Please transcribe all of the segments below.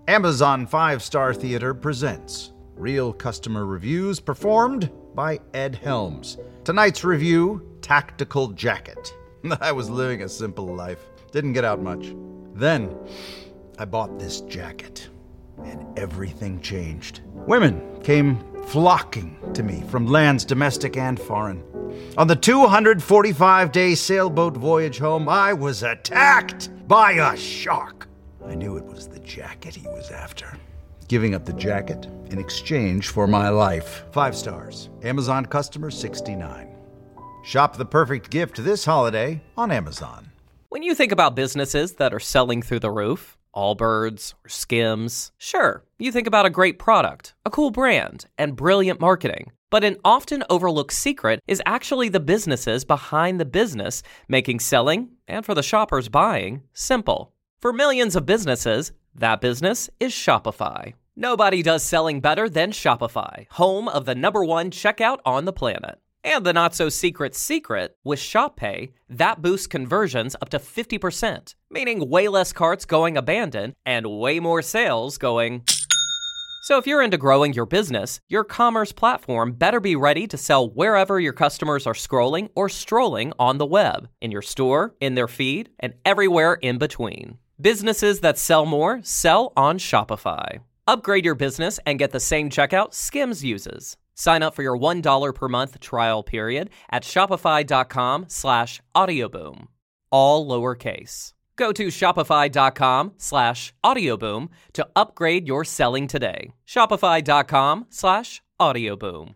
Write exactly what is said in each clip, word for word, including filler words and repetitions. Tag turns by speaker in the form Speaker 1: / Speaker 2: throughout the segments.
Speaker 1: Amazon Five Star Theater presents Real Customer Reviews performed by Ed Helms. Tonight's review, Tactical Jacket. I was living a simple life. Didn't get out much. Then, I bought this jacket, and everything changed. Women came flocking to me from lands domestic and foreign. On the two hundred forty-five day sailboat voyage home, I was attacked by a shark. I knew it was the jacket he was after. Giving up the jacket in exchange for my life. Five stars. Amazon customer sixty-nine. Shop the perfect gift this holiday on Amazon.
Speaker 2: When you think about businesses that are selling through the roof, Allbirds or Skims, sure, you think about a great product, a cool brand, and brilliant marketing. But an often overlooked secret is actually the businesses behind the business, making selling, and for the shoppers buying, simple. For millions of businesses, that business is Shopify. Nobody does selling better than Shopify, home of the number one checkout on the planet. And the not-so-secret secret, with Shop Pay, that boosts conversions up to fifty percent, meaning way less carts going abandoned and way more sales going... So if you're into growing your business, your commerce platform better be ready to sell wherever your customers are scrolling or strolling on the web, in your store, in their feed, and everywhere in between. Businesses that sell more sell on Shopify. Upgrade your business and get the same checkout Skims uses. Sign up for your one dollar per month trial period at shopify.com slash audioboom. All lowercase. Go to shopify.com slash audioboom to upgrade your selling today. Shopify.com slash audioboom.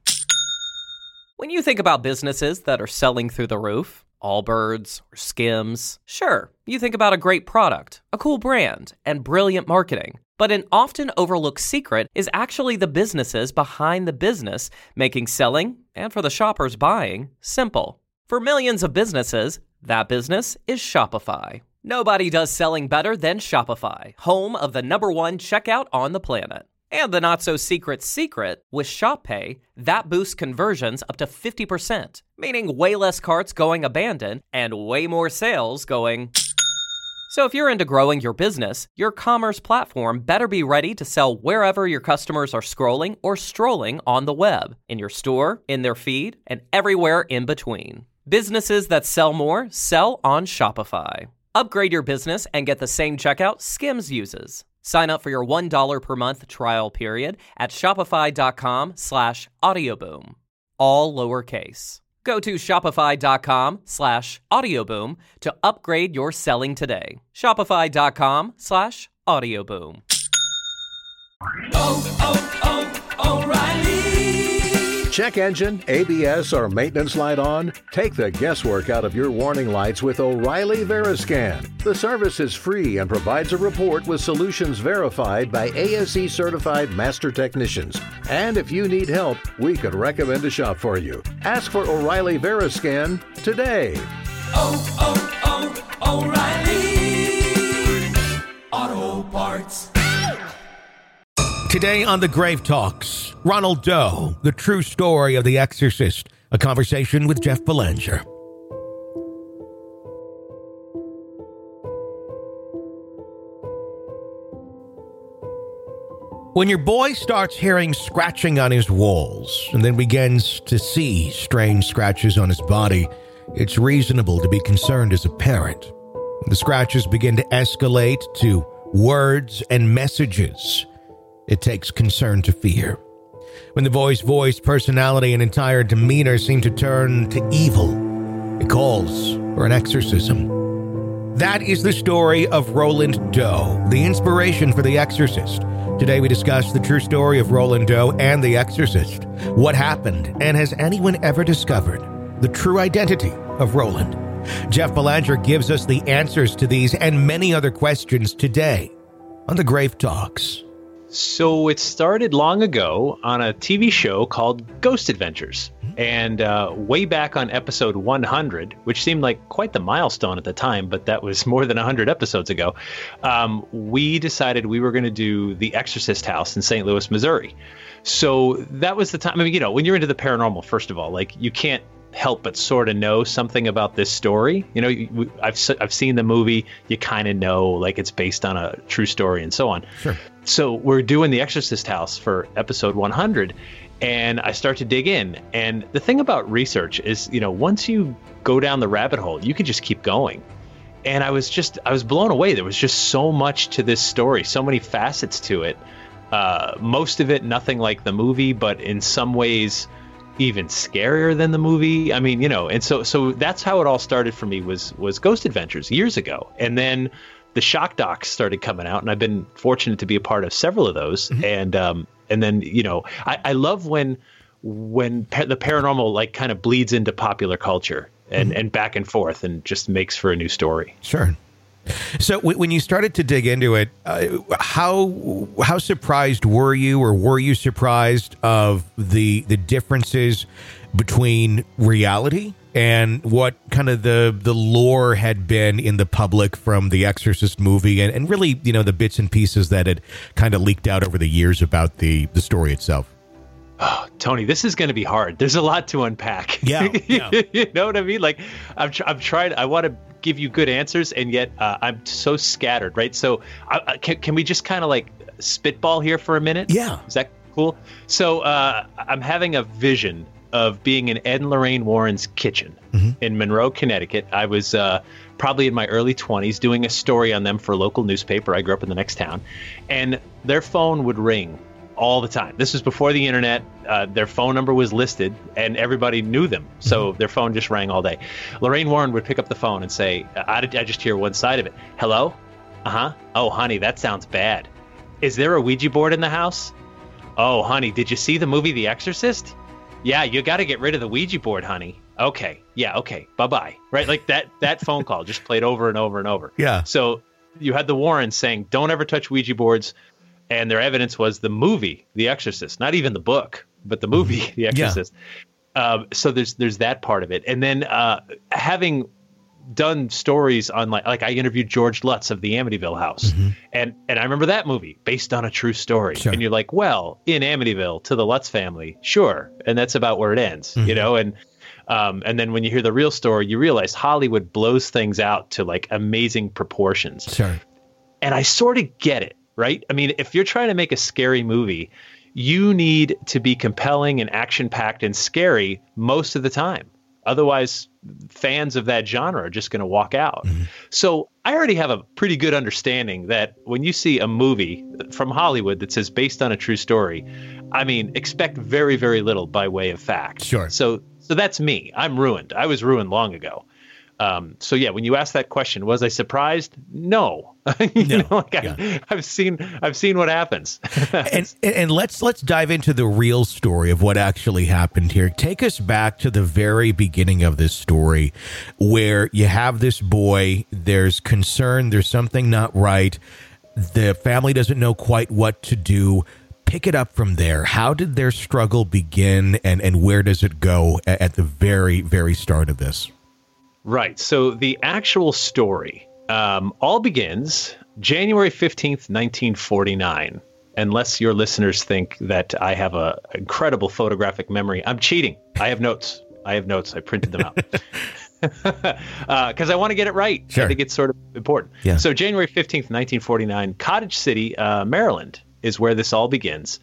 Speaker 2: When you think about businesses that are selling through the roof, Allbirds or Skims, sure, you think about a great product, a cool brand, and brilliant marketing. But an often overlooked secret is actually the businesses behind the business, making selling, and for the shoppers buying, simple. For millions of businesses, that business is Shopify. Nobody does selling better than Shopify, home of the number one checkout on the planet. And the not-so-secret secret, with Shop Pay, that boosts conversions up to fifty percent, meaning way less carts going abandoned and way more sales going... So if you're into growing your business, your commerce platform better be ready to sell wherever your customers are scrolling or strolling on the web, in your store, in their feed, and everywhere in between. Businesses that sell more sell on Shopify. Upgrade your business and get the same checkout Skims uses. Sign up for your one dollar per month trial period at shopify.com slash audioboom. All lowercase. Go to shopify.com slash audioboom to upgrade your selling today. Shopify.com slash audioboom.
Speaker 3: Oh, oh, oh, O'Reilly.
Speaker 4: Check engine, A B S, or maintenance light on? Take the guesswork out of your warning lights with O'Reilly Veriscan. The service is free and provides a report with solutions verified by A S E certified master technicians. And if you need help, we could recommend a shop for you. Ask for O'Reilly Veriscan today.
Speaker 3: Oh, oh, oh, O'Reilly Auto Parts.
Speaker 5: Today on The Grave Talks, Ronald Doe, the true story of The Exorcist, a conversation with Jeff Belanger. When your boy starts hearing scratching on his walls and then begins to see strange scratches on his body, it's reasonable to be concerned as a parent. When the scratches begin to escalate to words and messages, it takes concern to fear. When the boy's voice, personality, and entire demeanor seem to turn to evil, it calls for an exorcism. That is the story of Roland Doe, the inspiration for The Exorcist. Today we discuss the true story of Roland Doe and The Exorcist. What happened, and has anyone ever discovered the true identity of Roland? Jeff Belanger gives us the answers to these and many other questions today on The Grave Talks.
Speaker 6: So it started long ago on a T V show called Ghost Adventures. And uh, way back on episode one hundred, which seemed like quite the milestone at the time, but that was more than one hundred episodes ago, um, we decided we were going to do The Exorcist House in Saint Louis, Missouri. So that was the time. I mean, you know, when you're into the paranormal, first of all, like you can't help but sort of know something about this story. You know, I've I've seen the movie. You kind of know like it's based on a true story and so on.
Speaker 5: Sure.
Speaker 6: so we're doing the Exorcist house for episode one hundred, and I start to dig in. And the thing about research is, you know, once you go down the rabbit hole, you could just keep going. And I was just, I was blown away. There was just so much to this story, so many facets to it. Uh, most of it, nothing like the movie, but in some ways, even scarier than the movie. I mean, you know, and so, so that's how it all started for me was, was Ghost Adventures years ago. And then the shock docs started coming out, and I've been fortunate to be a part of several of those. Mm-hmm. And, um, and then, you know, I, I love when, when pa- the paranormal like kind of bleeds into popular culture and, mm-hmm. and back and forth and just makes for a new story.
Speaker 5: Sure. So w- when you started to dig into it, uh, how how surprised were you, or were you surprised of the the differences between reality and what kind of the the lore had been in the public from the Exorcist movie, and, and really, you know, the bits and pieces that had kind of leaked out over the years about the the story itself?
Speaker 6: Oh, Tony, this is going to be hard. There's a lot to unpack.
Speaker 5: Yeah, yeah.
Speaker 6: You know what I mean? Like, I'm, tr- I'm trying. I want to give you good answers, and yet uh, I'm so scattered, right? So, uh, can, can we just kind of like spitball here for a minute?
Speaker 5: Yeah.
Speaker 6: Is that cool? So, uh, I'm having a vision of being in Ed and Lorraine Warren's kitchen mm-hmm. in Monroe, Connecticut. I was uh, probably in my early twenties doing a story on them for a local newspaper. I grew up in the next town, and their phone would ring all the time. This was before the internet. Uh, their phone number was listed and everybody knew them. So mm-hmm. their phone just rang all day. Lorraine Warren would pick up the phone and say, I, I just hear one side of it. Hello? Uh-huh. Oh, honey, that sounds bad. Is there a Ouija board in the house? Oh, honey, did you see the movie The Exorcist? Yeah, you got to get rid of the Ouija board, honey. Okay. Yeah. Okay. Bye-bye. Right. Like that, that phone call just played over and over and over.
Speaker 5: Yeah. So
Speaker 6: you had the Warrens saying, don't ever touch Ouija boards. And their evidence was the movie, The Exorcist, not even the book, but the movie, The Exorcist. Yeah. Um, so there's there's that part of it. And then uh, having done stories on like like I interviewed George Lutz of the Amityville House, mm-hmm. and and I remember that movie based on a true story. Sure. And you're like, well, in Amityville to the Lutz family, sure, and that's about where it ends, mm-hmm. you know. And um, and then when you hear the real story, you realize Hollywood blows things out to like amazing proportions.
Speaker 5: Sure.
Speaker 6: And I sort of get it. Right? I mean, if you're trying to make a scary movie, you need to be compelling and action-packed and scary most of the time. Otherwise, fans of that genre are just going to walk out. Mm-hmm. So I already have a pretty good understanding that when you see a movie from Hollywood that says based on a true story, I mean, expect very, very little by way of fact.
Speaker 5: Sure.
Speaker 6: So, so that's me. I'm ruined. I was ruined long ago. Um, so yeah, when you ask that question, was I surprised? No, you
Speaker 5: no.
Speaker 6: know, like
Speaker 5: yeah.
Speaker 6: I, I've seen, I've seen what happens.
Speaker 5: and, and let's, let's dive into the real story of what actually happened here. Take us back to the very beginning of this story where you have this boy, there's concern, there's something not right. The family doesn't know quite what to do. Pick it up from there. How did their struggle begin, and, and where does it go at, at the very, very start of this?
Speaker 6: Right. So the actual story um, all begins January fifteenth, nineteen forty-nine. Unless your listeners think that I have a incredible photographic memory, I'm cheating. I have notes. I have notes. I printed them out because uh, I want to get it right.
Speaker 5: Sure.
Speaker 6: I think it's sort of important.
Speaker 5: Yeah.
Speaker 6: So January fifteenth, nineteen forty-nine, Cottage City, uh, Maryland is where this all begins.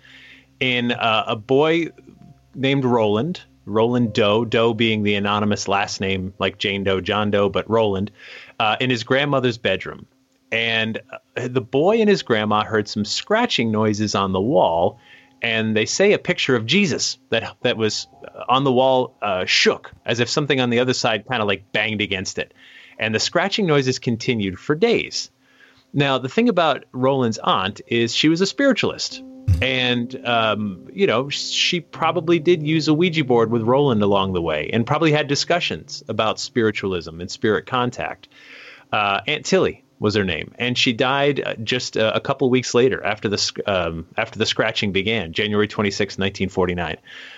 Speaker 6: In uh, a boy named Roland. Roland Doe, Doe being the anonymous last name like Jane Doe, John Doe, but Roland, uh, in his grandmother's bedroom. And uh, the boy and his grandma heard some scratching noises on the wall, and they say a picture of Jesus that that was on the wall uh, shook, as if something on the other side kind of like banged against it. And the scratching noises continued for days. Now, the thing about Roland's aunt is she was a spiritualist. And, um, you know, she probably did use a Ouija board with Roland along the way and probably had discussions about spiritualism and spirit contact. Uh, Aunt Tilly was her name, and she died just a, a couple weeks later after the um, after the scratching began, January twenty-sixth, nineteen forty-nine.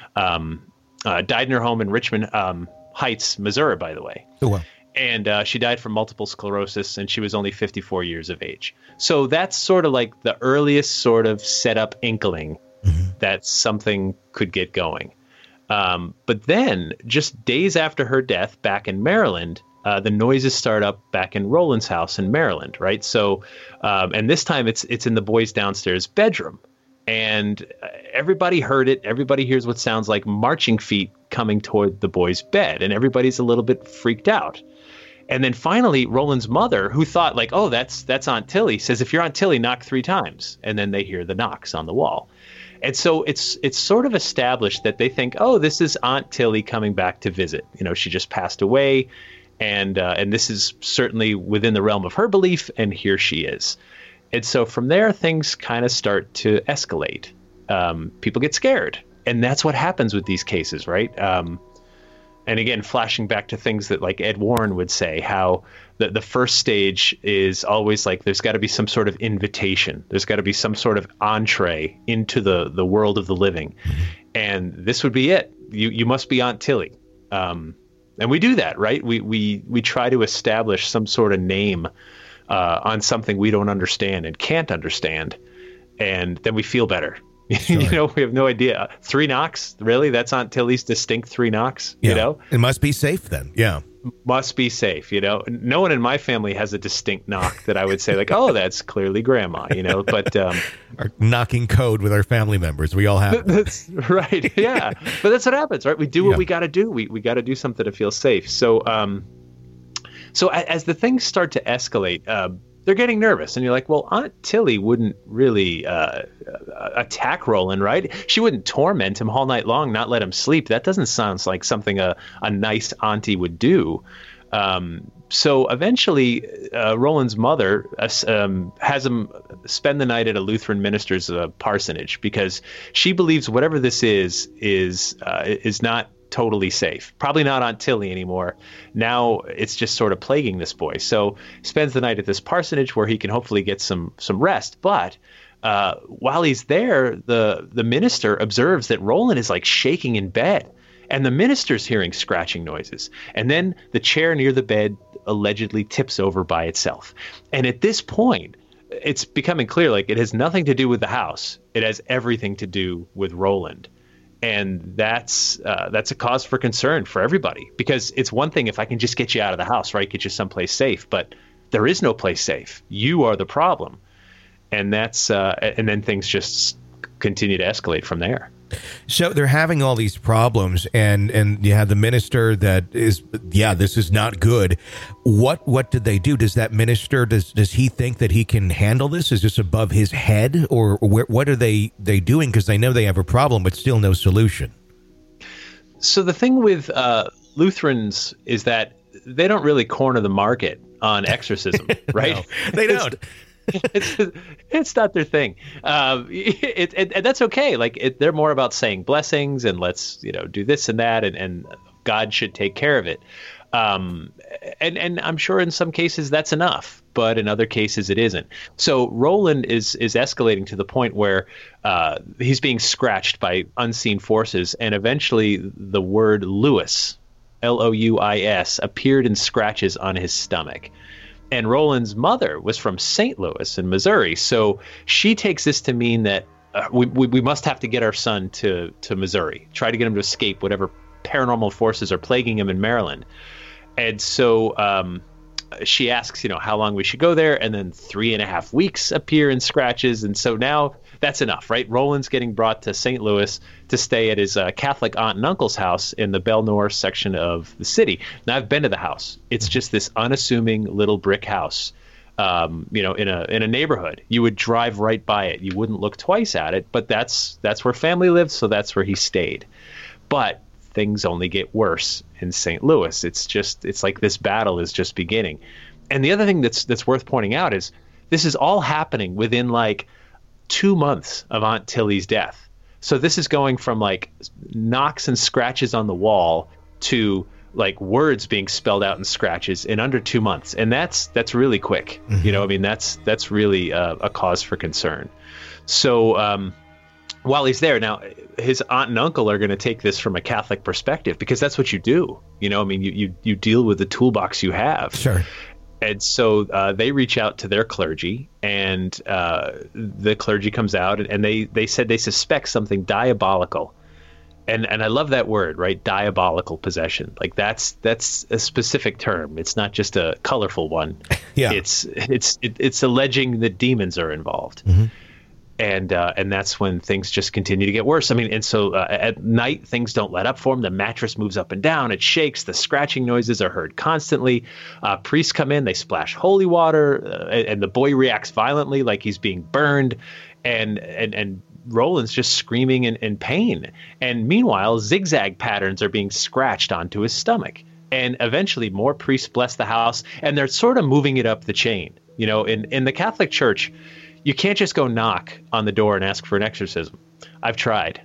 Speaker 6: Um, uh, died in her home in Richmond um, Heights, Missouri, by the way.
Speaker 5: Oh, wow.
Speaker 6: And uh, she died from multiple sclerosis, and she was only fifty-four years of age. So that's sort of like the earliest sort of setup inkling mm-hmm. that something could get going. Um, but then just days after her death back in Maryland, uh, the noises start up back in Roland's house in Maryland, right? So, um, and this time it's it's in the boys' downstairs bedroom. And everybody heard it. Everybody hears what sounds like marching feet coming toward the boy's bed. And everybody's a little bit freaked out. And then finally, Roland's mother, who thought like, oh, that's that's Aunt Tilly, says, if you're Aunt Tilly, knock three times. And then they hear the knocks on the wall. And so it's it's sort of established that they think, oh, this is Aunt Tilly coming back to visit. You know, she just passed away. And uh, and this is certainly within the realm of her belief. And here she is. And so from there, things kind of start to escalate. Um, people get scared. And that's what happens with these cases, right? Um, and again, flashing back to things that like Ed Warren would say, how the, the first stage is always like there's got to be some sort of invitation. There's got to be some sort of entree into the, the world of the living. And this would be it. You you must be Aunt Tilly. Um, and we do that, right? We, we, we try to establish some sort of name Uh, on something we don't understand and can't understand, and then we feel better. Sure. You know, we have no idea. Three knocks, really? That's Aunt Tilly's distinct three knocks.
Speaker 5: Yeah.
Speaker 6: You know,
Speaker 5: it must be safe then. Yeah,
Speaker 6: must be safe. You know, no one in my family has a distinct knock that I would say like, oh, that's clearly Grandma. You know, but um,
Speaker 5: our knocking code with our family members, we all have.
Speaker 6: That's right. Yeah, but that's what happens, right? We do what
Speaker 5: Yeah.
Speaker 6: we got to do. We we got to do something to feel safe. So. um So as the things start to escalate, uh, they're getting nervous. And you're like, well, Aunt Tilly wouldn't really uh, attack Roland, right? She wouldn't torment him all night long, not let him sleep. That doesn't sound like something a, a nice auntie would do. Um, so eventually, uh, Roland's mother uh, um, has him spend the night at a Lutheran minister's uh, parsonage because she believes whatever this is is uh, is not totally safe. Probably not Aunt Tilly anymore. Now it's just sort of plaguing this boy. So spends the night at this parsonage where he can hopefully get some some rest. But uh, while he's there, the the minister observes that Roland is like shaking in bed, and the minister's hearing scratching noises. And then the chair near the bed allegedly tips over by itself. And at this point, it's becoming clear like it has nothing to do with the house. It has everything to do with Roland. And that's uh, that's a cause for concern for everybody, because it's one thing if I can just get you out of the house, right, get you someplace safe, but there is no place safe. You are the problem, and that's uh, and then things just continue to escalate from there.
Speaker 5: So they're having all these problems, and, and you have the minister that is, yeah, this is not good. What what did they do? Does that minister, does does he think that he can handle this? Is this above his head, or where, what are they, they doing? Because they know they have a problem, but still no solution.
Speaker 6: So the thing with uh, Lutherans is that they don't really corner the market on exorcism, right?
Speaker 5: No, they don't.
Speaker 6: it's it's not their thing. Um, it, it, and that's okay. Like it, they're more about saying blessings and let's, you know, do this and that, and, and God should take care of it. Um, and and I'm sure in some cases that's enough, but in other cases it isn't. So Roland is is escalating to the point where uh, he's being scratched by unseen forces, and eventually the word Louis, L O U I S, appeared in scratches on his stomach. And Roland's mother was from Saint Louis in Missouri, so she takes this to mean that uh, we, we we must have to get our son to to Missouri, try to get him to escape whatever paranormal forces are plaguing him in Maryland. And so um, she asks, you know, how long we should go there, and then three and a half weeks appear in scratches, and so now that's enough, right? Roland's getting brought to Saint Louis to stay at his uh, Catholic aunt and uncle's house in the Belle-Noire section of the city. Now, I've been to the house. It's just this unassuming little brick house, um, you know, in a in a neighborhood. You would drive right by it. You wouldn't look twice at it, but that's that's where family lived, so that's where he stayed. But things only get worse in Saint Louis. It's just it's like this battle is just beginning. And the other thing that's that's worth pointing out is this is all happening within like two months of Aunt Tilly's death. So this is going from like knocks and scratches on the wall to like words being spelled out in scratches in under two months. And that's that's really quick. Mm-hmm. You know, I mean, that's that's really a, a cause for concern. So um, while he's there now, his aunt and uncle are going to take this from a Catholic perspective, because that's what you do. You know, I mean, you you, you deal with the toolbox you have.
Speaker 5: Sure.
Speaker 6: And so uh, they reach out to their clergy, and uh, the clergy comes out, and, and they, they said they suspect something diabolical And and I love that word, right? Diabolical possession. Like that's that's a specific term. It's not just a colorful one.
Speaker 5: Yeah.
Speaker 6: It's it's it, it's alleging that demons are involved. Mm-hmm. And uh, and that's when things just continue to get worse. I mean, and so uh, at night, things don't let up for him. The mattress moves up and down. It shakes. The scratching noises are heard constantly. Uh, priests come in. They splash holy water. Uh, and the boy reacts violently like he's being burned. And and and Roland's just screaming in, in pain. And meanwhile, zigzag patterns are being scratched onto his stomach. And eventually, more priests bless the house. And they're sort of moving it up the chain. You know, in, in the Catholic Church, you can't just go knock on the door and ask for an exorcism. I've tried.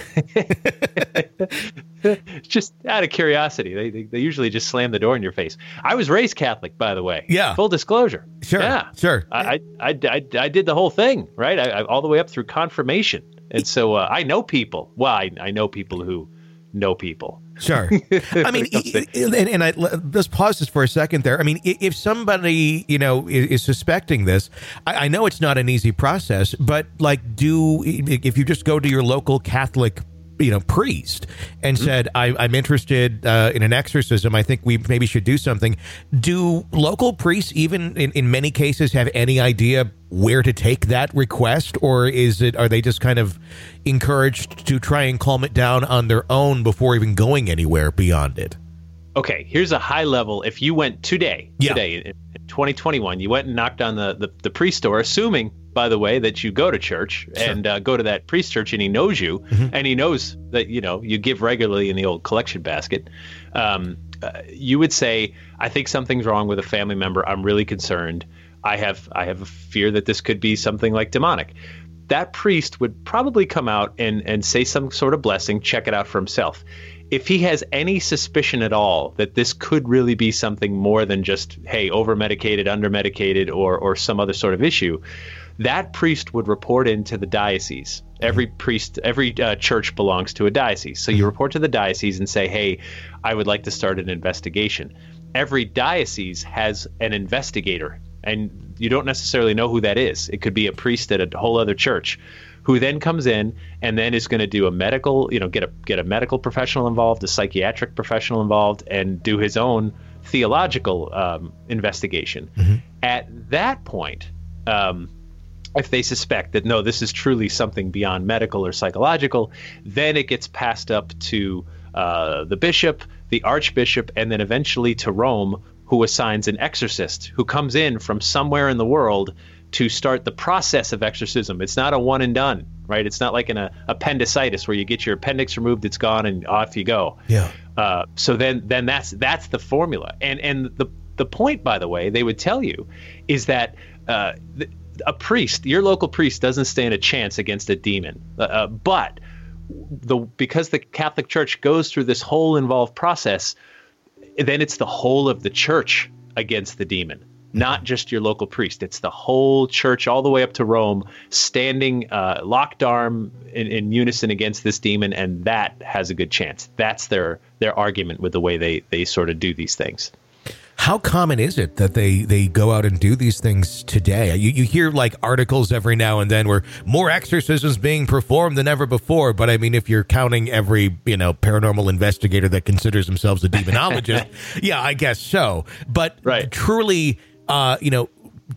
Speaker 6: Just out of curiosity. They, they they usually just slam the door in your face. I was raised Catholic, by the way.
Speaker 5: Yeah.
Speaker 6: Full disclosure.
Speaker 5: Sure.
Speaker 6: Yeah.
Speaker 5: Sure.
Speaker 6: I I, I, I did the whole thing, right? I, I, all the way up through confirmation. And so uh, I know people. Well, I, I know people who know people.
Speaker 5: Sure. I mean, and, and I, let's pause this for a second there. I mean, if somebody, you know, is, is suspecting this, I, I know it's not an easy process, but like, do, if you just go to your local Catholic, you know, priest and mm-hmm. said, I, I'm interested uh, in an exorcism, I think we maybe should do something. Do local priests, even in, in many cases, have any idea where to take that request, or is it, are they just kind of encouraged to try and calm it down on their own before even going anywhere beyond it?
Speaker 6: Okay, here's a high level. If you went today,
Speaker 5: yeah.
Speaker 6: today in twenty twenty-one, you went and knocked on the, the, the priest door, assuming, by the way, that you go to church sure. and uh, go to that priest church, and he knows you, mm-hmm. and he knows that, you know, you give regularly in the old collection basket. Um, uh, you would say, I think something's wrong with a family member. I'm really concerned. I have I have a fear that this could be something like demonic. That priest would probably come out and, and say some sort of blessing, check it out for himself. If he has any suspicion at all that this could really be something more than just, hey, over-medicated, under-medicated, or or some other sort of issue, that priest would report into the diocese. Every priest, every uh, church belongs to a diocese. So you report to the diocese and say, hey, I would like to start an investigation. Every diocese has an investigator, and you don't necessarily know who that is. It could be a priest at a whole other church who then comes in and then is going to do a medical, you know, get a get a medical professional involved, a psychiatric professional involved, and do his own theological um, investigation. Mm-hmm. At that point, um, if they suspect that, no, this is truly something beyond medical or psychological, then it gets passed up to uh, the bishop, the archbishop, and then eventually to Rome, who assigns an exorcist who comes in from somewhere in the world to start the process of exorcism. It's not a one and done, right? It's not like an uh, appendicitis where you get your appendix removed, it's gone, and off you go.
Speaker 5: Yeah.
Speaker 6: Uh, so then, then that's that's the formula. And and the the point, by the way, they would tell you is that uh, the, a priest, your local priest, doesn't stand a chance against a demon. Uh, but the because the Catholic Church goes through this whole involved process, then it's the whole of the church against the demon. Not just your local priest. It's the whole church all the way up to Rome standing uh, locked arm in, in unison against this demon, and that has a good chance. That's their their argument with the way they, they sort of do these things.
Speaker 5: How common is it that they, they go out and do these things today? You you hear like articles every now and then where more exorcisms being performed than ever before. But I mean, if you're counting every, you know, paranormal investigator that considers themselves a demonologist, yeah, I guess so. But
Speaker 6: right.
Speaker 5: truly, uh, you know,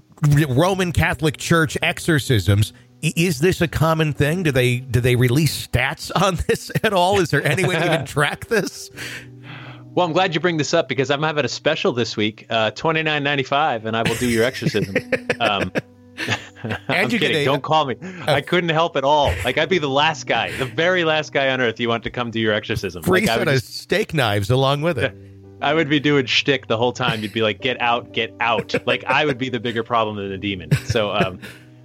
Speaker 5: Roman Catholic Church exorcisms, is this a common thing? Do they do they release stats on this at all? Is there any way to even track this?
Speaker 6: Well, I'm glad you bring this up because I'm having a special this week, uh, twenty-nine ninety-five, and I will do your exorcism. um, I'm kidding. Gonna, Don't call me. Uh, I couldn't help at all. Like, I'd be the last guy, the very last guy on earth you want to come do your exorcism.
Speaker 5: Free
Speaker 6: like,
Speaker 5: set of just, steak knives along with it.
Speaker 6: I would be doing shtick the whole time. You'd be like, get out, get out. Like, I would be the bigger problem than the demon. So, um,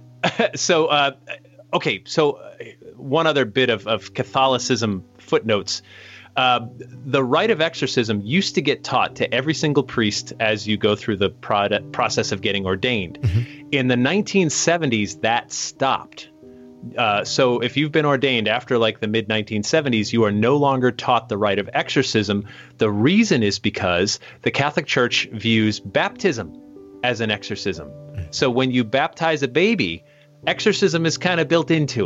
Speaker 6: so uh, okay. So one other bit of, of Catholicism footnotes. Uh, the rite of exorcism used to get taught to every single priest as you go through the prod- process of getting ordained. Mm-hmm. In the nineteen seventies, that stopped. Uh, so if you've been ordained after like the mid nineteen seventies, you are no longer taught the rite of exorcism. The reason is because the Catholic Church views baptism as an exorcism. So when you baptize a baby, exorcism is kind of built into it.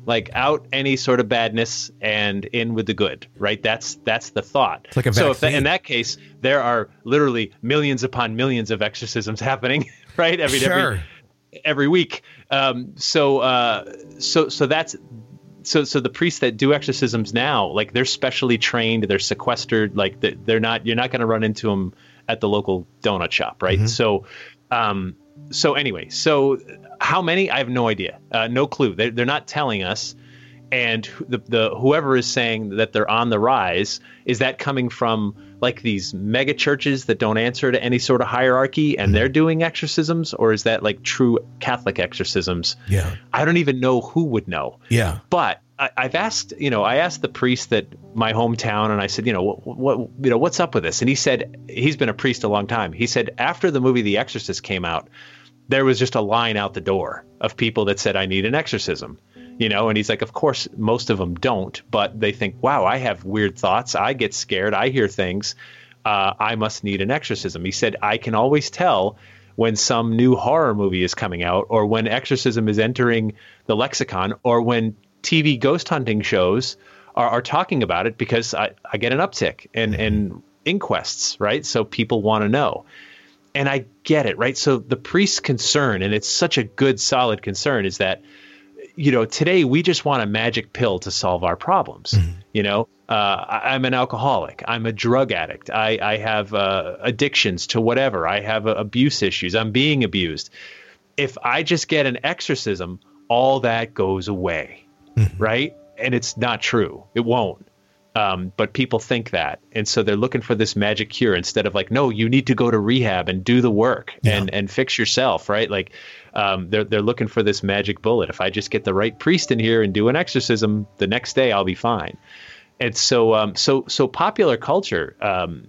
Speaker 6: Like out any sort of badness and in with the good, right? That's that's the thought.
Speaker 5: It's like a
Speaker 6: so if that,
Speaker 5: vaccine.
Speaker 6: in that case, there are literally millions upon millions of exorcisms happening, right? Every
Speaker 5: Sure.
Speaker 6: every every week. Um, so uh, so so that's so so the priests that do exorcisms now, like they're specially trained, they're sequestered, like they're, they're not. You're not going to run into them at the local donut shop, right?
Speaker 5: Mm-hmm.
Speaker 6: So. Um, So anyway, so how many? I have no idea, uh, no clue. They're, they're not telling us. And the, the whoever is saying that they're on the rise, is that coming from like these mega churches that don't answer to any sort of hierarchy and they're doing exorcisms, or is that like true Catholic exorcisms?
Speaker 5: Yeah.
Speaker 6: I don't even know who would know.
Speaker 5: Yeah.
Speaker 6: But I, I've asked, you know, I asked the priest at my hometown, and I said, you know, what, what, you know, what's up with this? And he said, he's been a priest a long time. He said after the movie The Exorcist came out, there was just a line out the door of people that said, I need an exorcism, you know? And he's like, of course, most of them don't, but they think, wow, I have weird thoughts. I get scared. I hear things. Uh, I must need an exorcism. He said, I can always tell when some new horror movie is coming out, or when exorcism is entering the lexicon, or when T V ghost hunting shows are, are talking about it, because I, I get an uptick and, and inquests, right? So people want to know. And I get it, right? So the priest's concern, and it's such a good, solid concern, is that, you know, today we just want a magic pill to solve our problems. Mm-hmm. You know, uh, I, I'm an alcoholic. I'm a drug addict. I, I have uh, addictions to whatever. I have uh, abuse issues. I'm being abused. If I just get an exorcism, all that goes away, mm-hmm. right? And it's not true. It won't. Um, but people think that. And so they're looking for this magic cure instead of like, no, you need to go to rehab and do the work yeah. and, and fix yourself, right? Like um, they're, they're looking for this magic bullet. If I just get the right priest in here and do an exorcism, the next day I'll be fine. And so um, so so popular culture um,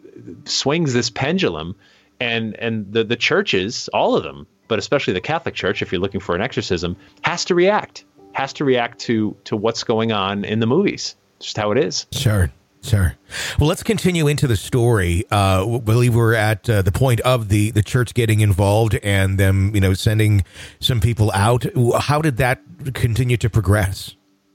Speaker 6: swings this pendulum, and, and the, the churches, all of them, but especially the Catholic Church, if you're looking for an exorcism, has to react, has to react to to what's going on in the movies. Just how it is.
Speaker 5: Sure, sure. Well, let's continue into the story. Uh, I believe we're at uh, the point of the, the church getting involved and them, you know, sending some people out. How did that continue to progress?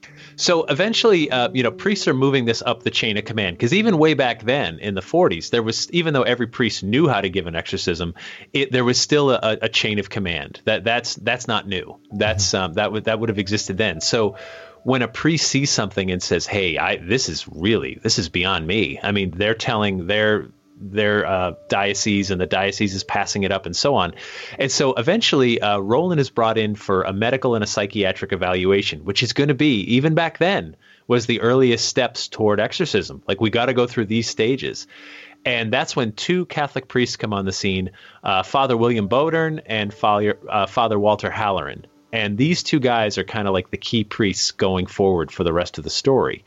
Speaker 6: So eventually, uh, you know, priests are moving this up the chain of command, because even way back then in the forties, there was, even though every priest knew how to give an exorcism, it, there was still a, a chain of command. That that's that's not new. That's um, that would that would have existed then. So when a priest sees something and says, hey, I, this is really, this is beyond me. I mean, they're telling their their uh, diocese, and the diocese is passing it up and so on. And so eventually uh, Roland is brought in for a medical and a psychiatric evaluation, which is going to be, even back then, was the earliest steps toward exorcism. Like, we got to go through these stages. And that's when two Catholic priests come on the scene, uh, Father William Bowdern and Father, uh, Father Walter Halloran. And these two guys are kind of like the key priests going forward for the rest of the story.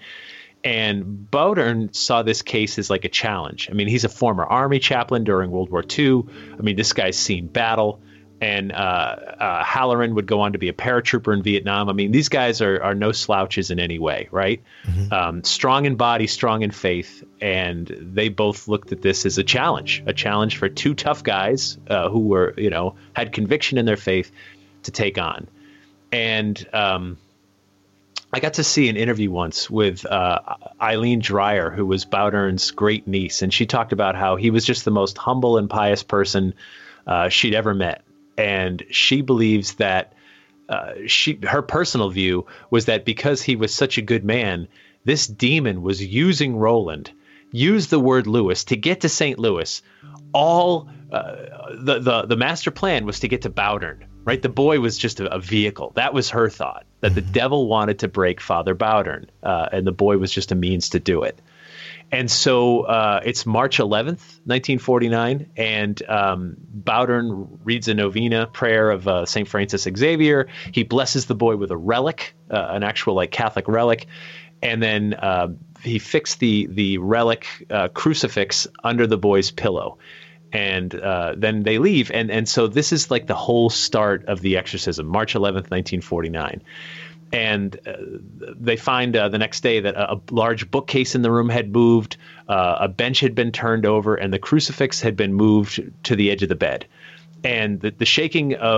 Speaker 6: And Bowdern saw this case as like a challenge. I mean, he's a former Army chaplain during World War Two. I mean, this guy's seen battle. And uh, uh, Halloran would go on to be a paratrooper in Vietnam. I mean, these guys are are no slouches in any way, right? Mm-hmm. Um, strong in body, strong in faith. And they both looked at this as a challenge, a challenge for two tough guys uh, who were, you know, had conviction in their faith to take on. And um, I got to see an interview once with uh, Eileen Dreyer, who was Bowdern's great niece. And she talked about how he was just the most humble and pious person uh, she'd ever met. And she believes that uh, she her personal view was that because he was such a good man, this demon was using Roland, used the word Louis to get to Saint Louis. All uh, the, the, the master plan was to get to Bowdern. Right, the boy was just a, a vehicle. That was her thought, that the devil wanted to break Father Bowdern, uh, and the boy was just a means to do it. And so uh, it's March eleventh, nineteen forty-nine, and um, Bowdern reads a novena prayer of uh, Saint Francis Xavier. He blesses the boy with a relic, uh, an actual like Catholic relic, and then uh, he fixed the the relic uh, crucifix under the boy's pillow. And uh, then they leave. And, and so this is like the whole start of the exorcism, March eleventh, nineteen forty-nine. And uh, they find uh, the next day that a, a large bookcase in the room had moved, uh, a bench had been turned over, and the crucifix had been moved to the edge of the bed. And the, the shaking of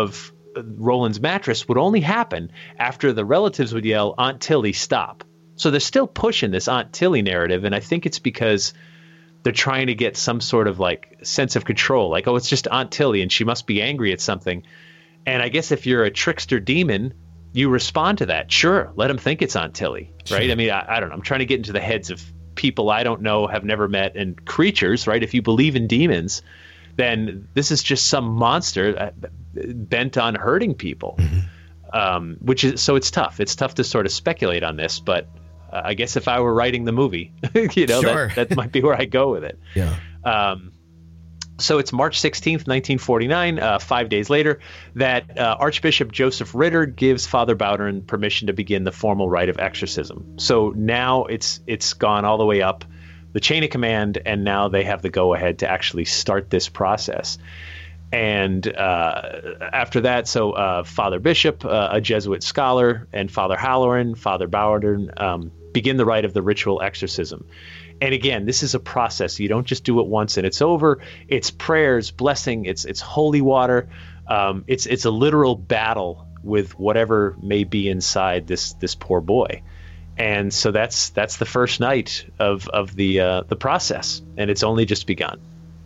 Speaker 6: Roland's mattress would only happen after the relatives would yell, "Aunt Tilly, stop." So they're still pushing this Aunt Tilly narrative, and I think it's because they're trying to get some sort of like sense of control, like, oh, it's just Aunt Tilly and she must be angry at something. And I guess if you're a trickster demon, you respond to that. Sure, let them think it's Aunt Tilly, right? Sure. I mean, I, I don't know. I'm trying to get into the heads of people I don't know, have never met, and creatures, right? If you believe in demons, then this is just some monster bent on hurting people, mm-hmm. um, which is, so it's tough. It's tough to sort of speculate on this, but uh, I guess if I were writing the movie, you know,
Speaker 5: sure.
Speaker 6: that, that might be where I go with it.
Speaker 5: Yeah.
Speaker 6: Um, so it's March sixteenth, nineteen forty-nine, uh, five days later, that uh, Archbishop Joseph Ritter gives Father Bowdern permission to begin the formal rite of exorcism. So now it's it's gone all the way up the chain of command, and now they have the go-ahead to actually start this process. And uh, after that, so uh, Father Bishop, uh, a Jesuit scholar, and Father Halloran, Father Bowdern um, begin the rite of the ritual exorcism. And again, this is a process. You don't just do it once and it's over. It's prayers, blessing, it's it's holy water. Um, it's it's a literal battle with whatever may be inside this this poor boy. And so that's that's the first night of of the uh, the process, and it's only just begun.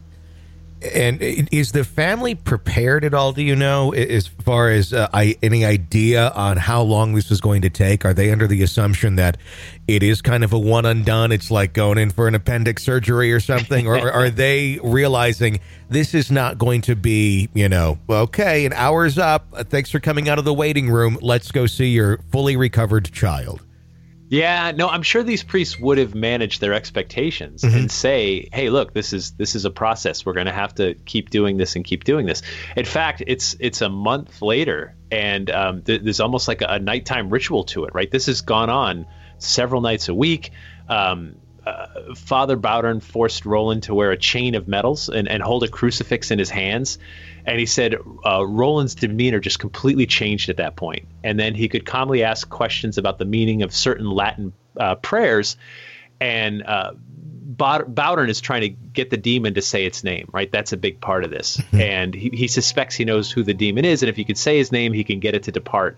Speaker 5: And is the family prepared at all? Do you know, as far as uh, I, any idea on how long this is going to take? Are they under the assumption that it is kind of a one and done? It's like going in for an appendix surgery or something, or are they realizing this is not going to be, you know, okay, an hour's up. Thanks for coming out of the waiting room. Let's go see your fully recovered child.
Speaker 6: Yeah, no, I'm sure these priests would have managed their expectations mm-hmm. and say, hey, look, this is this is a process. We're going to have to keep doing this and keep doing this. In fact, it's it's a month later, and um, th- there's almost like a, a nighttime ritual to it, right? This has gone on several nights a week. Um, uh, Father Bowdern forced Roland to wear a chain of medals and, and hold a crucifix in his hands. And he said uh, Roland's demeanor just completely changed at that point. And then he could calmly ask questions about the meaning of certain Latin uh, prayers. And uh, Bowdern is trying to get the demon to say its name, right? That's a big part of this. And he, he suspects he knows who the demon is. And if he could say his name, he can get it to depart.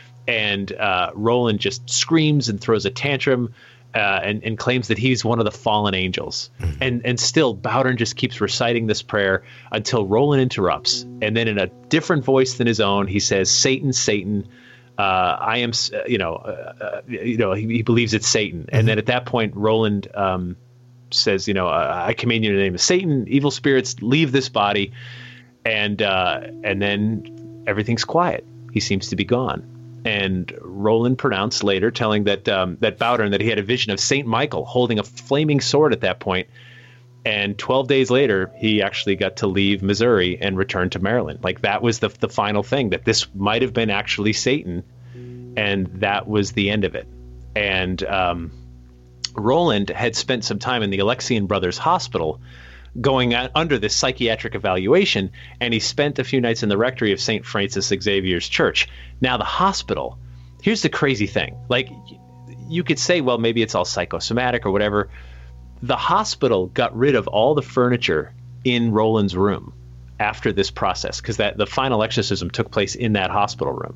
Speaker 6: And uh, Roland just screams and throws a tantrum. Uh, and, and claims that he's one of the fallen angels. Mm-hmm. And and still, Bowdern just keeps reciting this prayer until Roland interrupts. And then in a different voice than his own, he says, Satan, Satan, uh, I am, uh, you know, uh, you know, he, he believes it's Satan. Mm-hmm. And then at that point, Roland um, says, you know, I command you in the name of Satan, evil spirits, leave this body. And uh, and then everything's quiet. He seems to be gone. And Roland pronounced later, telling that um, that Bowdern that he had a vision of Saint Michael holding a flaming sword at that point. And twelve days later, he actually got to leave Missouri and return to Maryland. Like that was the the final thing, that this might have been actually Satan, and that was the end of it. And um, Roland had spent some time in the Alexian Brothers Hospital, going under this psychiatric evaluation, and he spent a few nights in the rectory of Saint Francis Xavier's Church. Now, the hospital, here's the crazy thing. Like, you could say, well, maybe it's all psychosomatic or whatever. The hospital got rid of all the furniture in Roland's room after this process, because that the final exorcism took place in that hospital room.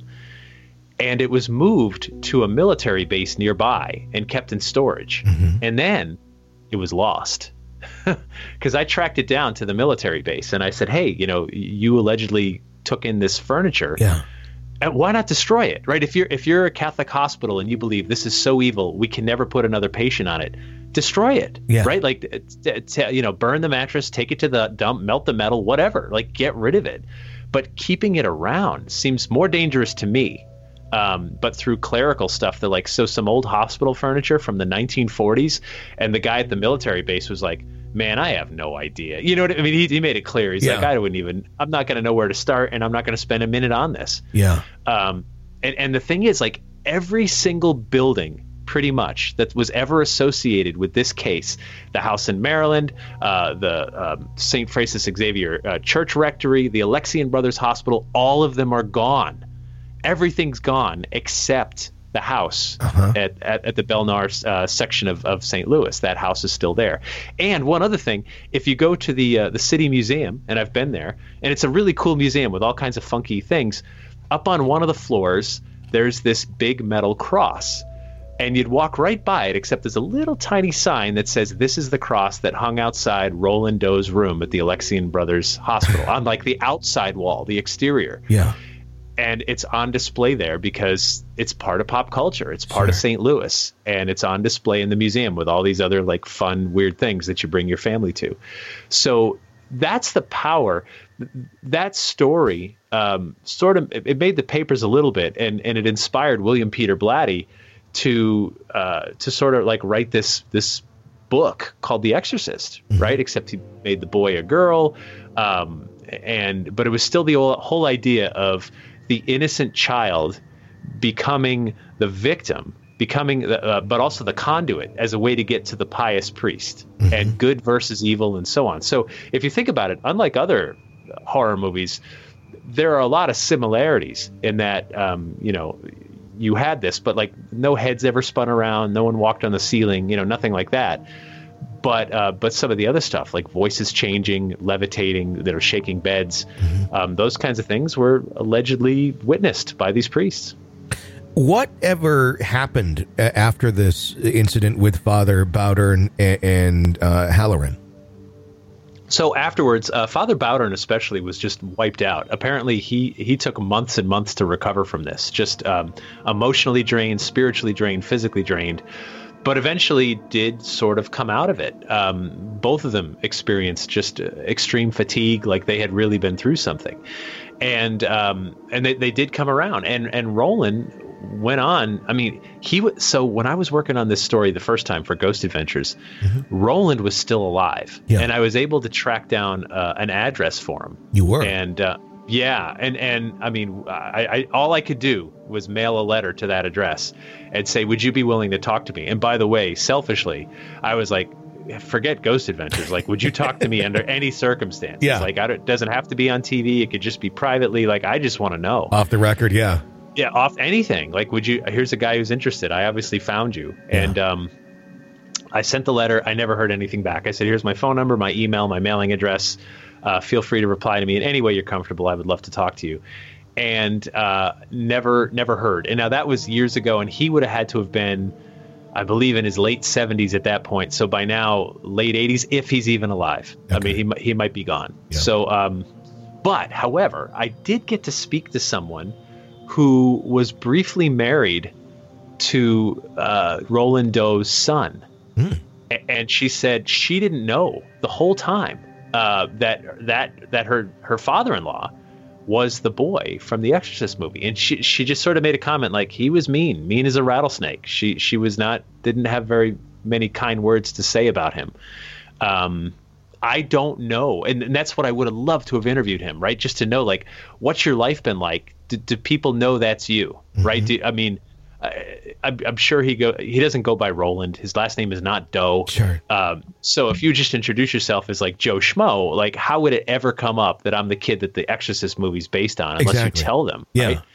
Speaker 6: And it was moved to a military base nearby and kept in storage. Mm-hmm. And then it was lost. Because I tracked it down to the military base and I said, hey, you know, you allegedly took in this furniture.
Speaker 5: Yeah.
Speaker 6: And why not destroy it, right? If you're if you're a Catholic hospital and you believe this is so evil, we can never put another patient on it, destroy it,
Speaker 5: yeah.
Speaker 6: right? Like, t- t- you know, burn the mattress, take it to the dump, melt the metal, whatever, like get rid of it. But keeping it around seems more dangerous to me. Um, but through clerical stuff, they're like, so some old hospital furniture from the nineteen forties, and the guy at the military base was like, man, I have no idea. You know what I mean? He, he made it clear. He's
Speaker 5: yeah.
Speaker 6: like, I wouldn't even, I'm not going to know where to start, and I'm not going to spend a minute on this.
Speaker 5: Yeah.
Speaker 6: Um, and, and the thing is, like, every single building pretty much that was ever associated with this case, the house in Maryland, uh, the um, Saint Francis Xavier uh, Church Rectory, the Alexian Brothers Hospital, all of them are gone. Everything's gone except the house uh-huh. at, at, at the Belnar uh, section of, of Saint Louis. That house is still there. And one other thing, if you go to the uh, the City Museum, and I've been there, and it's a really cool museum with all kinds of funky things, up on one of the floors, there's this big metal cross. And you'd walk right by it, except there's a little tiny sign that says, this is the cross that hung outside Roland Doe's room at the Alexian Brothers Hospital, on like the outside wall, the exterior.
Speaker 5: Yeah.
Speaker 6: And it's on display there because it's part of pop culture. It's part
Speaker 5: Sure.
Speaker 6: of Saint Louis. And it's on display in the museum with all these other like fun, weird things that you bring your family to. So that's the power. That story um, sort of, it made the papers a little bit, and, and it inspired William Peter Blatty to uh, to sort of like write this this book called The Exorcist, mm-hmm. right? Except he made the boy a girl, um, and but it was still the whole, whole idea of the innocent child becoming the victim, becoming the, uh, but also the conduit as a way to get to the pious priest, mm-hmm. and good versus evil and so on. So if you think about it, unlike other horror movies, there are a lot of similarities in that, um, you know, you had this, but like no heads ever spun around, no one walked on the ceiling, you know, nothing like that. But uh, but some of the other stuff, like voices changing, levitating, that are shaking beds, mm-hmm. um, those kinds of things were allegedly witnessed by these priests.
Speaker 5: Whatever happened after this incident with Father Bowdern and, and uh, Halloran?
Speaker 6: So afterwards, uh, Father Bowdern especially was just wiped out. Apparently, he he took months and months to recover from this, just um, emotionally drained, spiritually drained, physically drained, but eventually did sort of come out of it. Um, both of them experienced just uh, extreme fatigue, like they had really been through something. And um, and they, they did come around. And, and Roland went on. I mean, he was, so when I was working on this story the first time for Ghost Adventures, mm-hmm. Roland was still alive, yeah. and I was able to track down uh, an address for him.
Speaker 5: You were,
Speaker 6: and uh, yeah, and and I mean, I, I all I could do was mail a letter to that address and say, "Would you be willing to talk to me?" And by the way, selfishly, I was like, forget Ghost Adventures. Like, would you talk to me under any circumstance?
Speaker 5: Yeah,
Speaker 6: like, I don't, it doesn't have to be on T V. It could just be privately. Like, I just want to know
Speaker 5: off the record. Yeah.
Speaker 6: Yeah, off anything. Like, would you, here's a guy who's interested. I obviously found you. Yeah. And um, I sent the letter. I never heard anything back. I said, here's my phone number, my email, my mailing address. Uh, feel free to reply to me in any way you're comfortable. I would love to talk to you. And uh, never, never heard. And now that was years ago, and he would have had to have been, I believe, in his late seventies at that point. So by now, late eighties, if he's even alive. Okay. I mean, he, he might be gone. Yeah. So, um, but however, I did get to speak to someone who was briefly married to uh, Roland Doe's son. Mm. A- and she said she didn't know the whole time uh, that that that her, her father-in-law was the boy from the Exorcist movie. And she she just sort of made a comment like, he was mean, mean as a rattlesnake. She she was not, didn't have very many kind words to say about him. Um I don't know. And, and that's what I would have loved to have interviewed him, right? Just to know, like, what's your life been like? Do, do people know that's you, mm-hmm. right? Do, I mean, I, I'm, I'm sure he go. He doesn't go by Roland. His last name is not Doe.
Speaker 5: Sure.
Speaker 6: Um, so if you just introduce yourself as like Joe Schmo, like, how would it ever come up that I'm the kid that the Exorcist movie's based on, unless
Speaker 5: exactly.
Speaker 6: you tell them,
Speaker 5: yeah.
Speaker 6: right?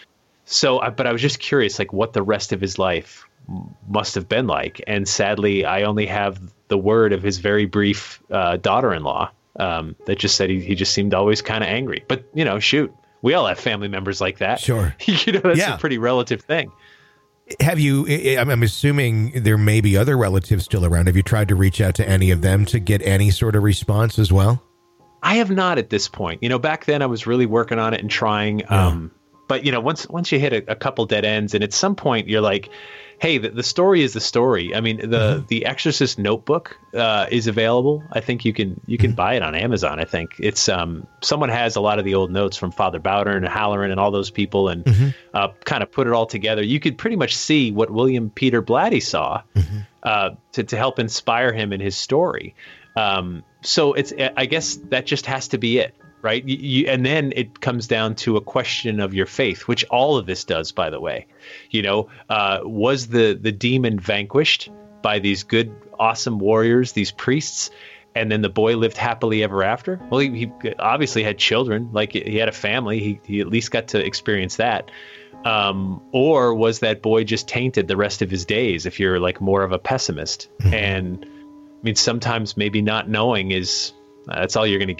Speaker 6: So, but I was just curious, like, what the rest of his life must have been like. And sadly, I only have the word of his very brief uh, daughter-in-law um, that just said he, he just seemed always kind of angry. But, you know, shoot, we all have family members like that.
Speaker 5: Sure.
Speaker 6: you know, that's
Speaker 5: yeah.
Speaker 6: a pretty relative thing.
Speaker 5: Have you, I'm assuming there may be other relatives still around. Have you tried to reach out to any of them to get any sort of response as well?
Speaker 6: I have not at this point. You know, back then I was really working on it and trying. Yeah. Um, but, you know, once once you hit a, a couple dead ends, and at some point you're like, hey, the, the story is the story. I mean, the mm-hmm. the Exorcist Notebook uh, is available. I think you can you can mm-hmm. buy it on Amazon. I think it's um someone has a lot of the old notes from Father Bowdern and Halloran and all those people, and mm-hmm. uh, kind of put it all together. You could pretty much see what William Peter Blatty saw mm-hmm. uh, to to help inspire him in his story. Um, so it's I guess that just has to be it. Right. You, you, and then it comes down to a question of your faith, which all of this does, by the way. You know, uh, was the, the demon vanquished by these good, awesome warriors, these priests, and then the boy lived happily ever after? Well, he, he obviously had children, like he had a family. He, he at least got to experience that. Um, or was that boy just tainted the rest of his days, if you're like more of a pessimist? Mm-hmm. And I mean, sometimes maybe not knowing is, uh, that's all you're going to get.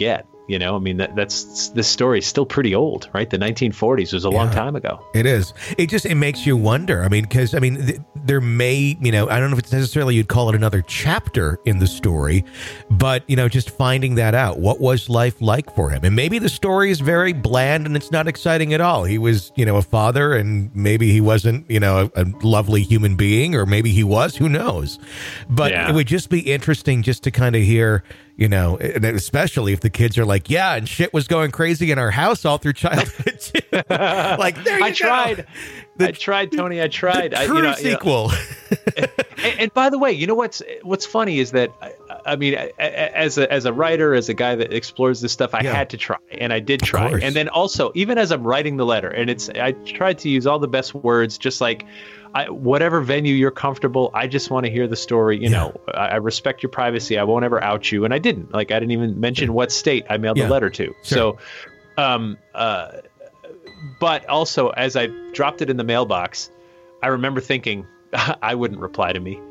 Speaker 6: You know, I mean, that that's this story is still pretty old, right? The nineteen forties was a yeah, long time ago.
Speaker 5: It is. It just, it makes you wonder. I mean, because, I mean, th- there may, you know, I don't know if it's necessarily you'd call it another chapter in the story, but, you know, just finding that out. What was life like for him? And maybe the story is very bland and it's not exciting at all. He was, you know, a father, and maybe he wasn't, you know, a, a lovely human being, or maybe he was, who knows? But yeah. It would just be interesting just to kind of hear, you know, and especially if the kids are like, yeah, and shit was going crazy in our house all through childhood. Like, there you
Speaker 6: I
Speaker 5: go.
Speaker 6: tried.
Speaker 5: The,
Speaker 6: I tried, Tony. I tried.
Speaker 5: The
Speaker 6: I,
Speaker 5: true
Speaker 6: you know,
Speaker 5: sequel.
Speaker 6: You know. and, and by the way, you know what's what's funny is that I, I mean, as a as a writer, as a guy that explores this stuff, I yeah. had to try, and I did try. And then also, even as I'm writing the letter, and it's I tried to use all the best words, just like. I, whatever venue you're comfortable, I just want to hear the story. You yeah. know, I, I respect your privacy. I won't ever out you. And I didn't. Like, I didn't even mention sure. what state I mailed yeah. the letter to. Sure. So, um, uh, but also, as I dropped it in the mailbox, I remember thinking, I wouldn't reply to me.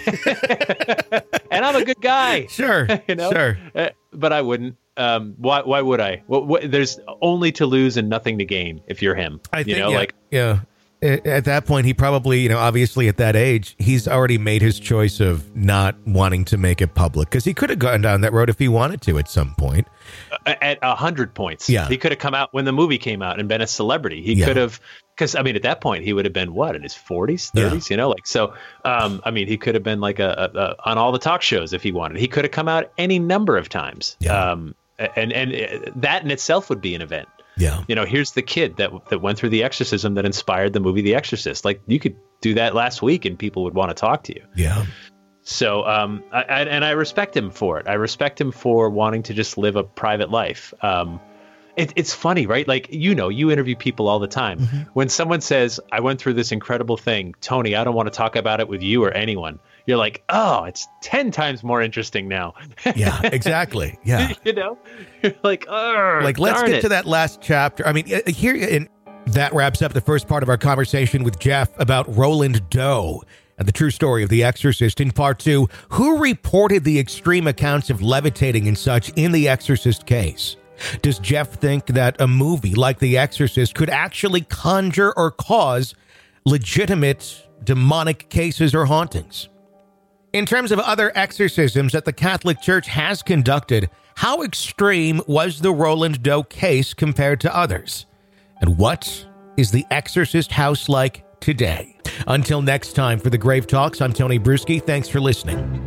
Speaker 6: And I'm a good guy.
Speaker 5: Sure.
Speaker 6: you know?
Speaker 5: Sure.
Speaker 6: Uh, but I wouldn't. Um, why? Why would I? What, what, there's only to lose and nothing to gain if you're him.
Speaker 5: I
Speaker 6: you
Speaker 5: think,
Speaker 6: know,
Speaker 5: yeah,
Speaker 6: like
Speaker 5: yeah. At that point, he probably, you know, obviously at that age, he's already made his choice of not wanting to make it public, because he could have gone down that road if he wanted to at some point.
Speaker 6: At a hundred points.
Speaker 5: Yeah.
Speaker 6: He could have come out when the movie came out and been a celebrity. He yeah. could have, because I mean, at that point, he would have been what, in his forties, thirties, yeah. you know, like, so, um, I mean, he could have been like a, a, a on all the talk shows if he wanted. He could have come out any number of times.
Speaker 5: Yeah.
Speaker 6: Um, and, and that in itself would be an event.
Speaker 5: Yeah.
Speaker 6: You know, here's the kid that that went through the exorcism that inspired the movie The Exorcist. Like, you could do that last week and people would want to talk to you.
Speaker 5: Yeah.
Speaker 6: So, um, I, I, and I respect him for it. I respect him for wanting to just live a private life. Um, it, it's funny, right? Like, you know, you interview people all the time. Mm-hmm. When someone says, I went through this incredible thing, Tony, I don't want to talk about it with you or anyone. You're like, oh, it's ten times more interesting now.
Speaker 5: Yeah, exactly. Yeah.
Speaker 6: You know, you're like, oh,
Speaker 5: like, let's
Speaker 6: darn
Speaker 5: get
Speaker 6: it.
Speaker 5: to that last chapter. I mean, here, and that wraps up the first part of our conversation with Jeff about Roland Doe and the true story of The Exorcist. In part two, who reported the extreme accounts of levitating and such in the Exorcist case? Does Jeff think that a movie like The Exorcist could actually conjure or cause legitimate demonic cases or hauntings? In terms of other exorcisms that the Catholic Church has conducted, how extreme was the Roland Doe case compared to others? And what is the Exorcist house like today? Until next time, for the Grave Talks, I'm Tony Bruschi. Thanks for listening.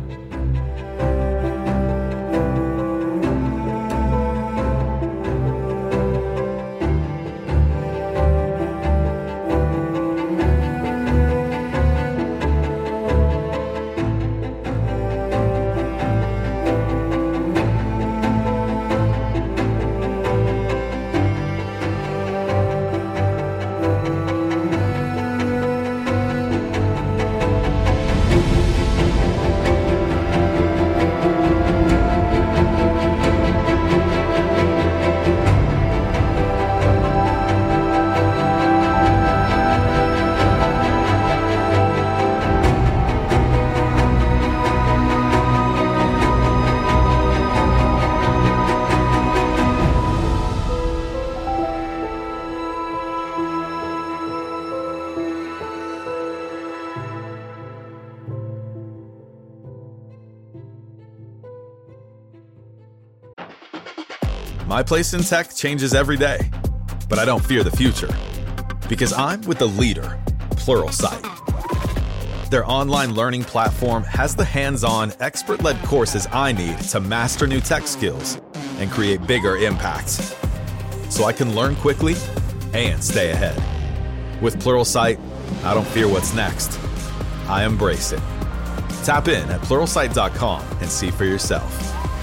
Speaker 7: My place in tech changes every day, but I don't fear the future because I'm with the leader, Pluralsight. Their online learning platform has the hands-on, expert-led courses I need to master new tech skills and create bigger impacts, so I can learn quickly and stay ahead. With Pluralsight, I don't fear what's next. I embrace it. Tap in at pluralsight dot com and see for yourself.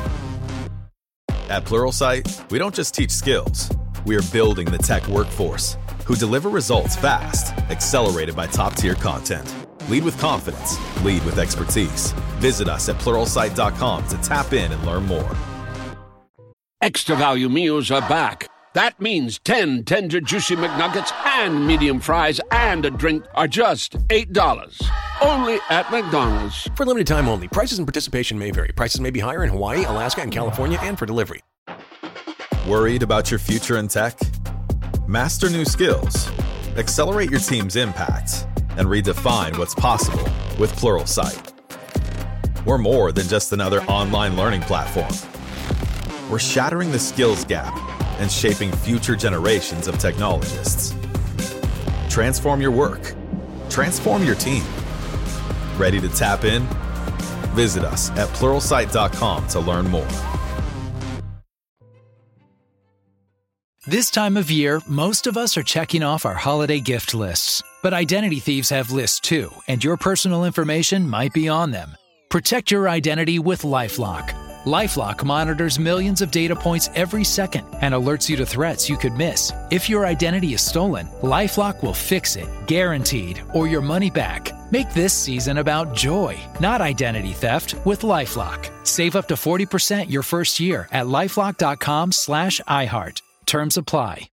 Speaker 7: At Pluralsight, we don't just teach skills. We are building the tech workforce who deliver results fast, accelerated by top-tier content. Lead with confidence. Lead with expertise. Visit us at pluralsight dot com to tap in and learn more.
Speaker 8: Extra value meals are back. That means ten tender, juicy McNuggets and medium fries and a drink are just eight dollars. Only at McDonald's.
Speaker 9: For limited time only. Prices and participation may vary. Prices may be higher in Hawaii, Alaska, and California, and for delivery.
Speaker 7: Worried about your future in tech? Master new skills, accelerate your team's impact, and redefine what's possible with Pluralsight. We're more than just another online learning platform. We're shattering the skills gap and shaping future generations of technologists. Transform your work. Transform your team. Ready to tap in? Visit us at pluralsight dot com to learn more.
Speaker 9: This time of year, most of us are checking off our holiday gift lists. But identity thieves have lists too, and your personal information might be on them. Protect your identity with LifeLock. LifeLock monitors millions of data points every second and alerts you to threats you could miss. If your identity is stolen, LifeLock will fix it, guaranteed, or your money back. Make this season about joy, not identity theft, with LifeLock. Save up to forty percent your first year at LifeLock dot com slash iHeart. Terms apply.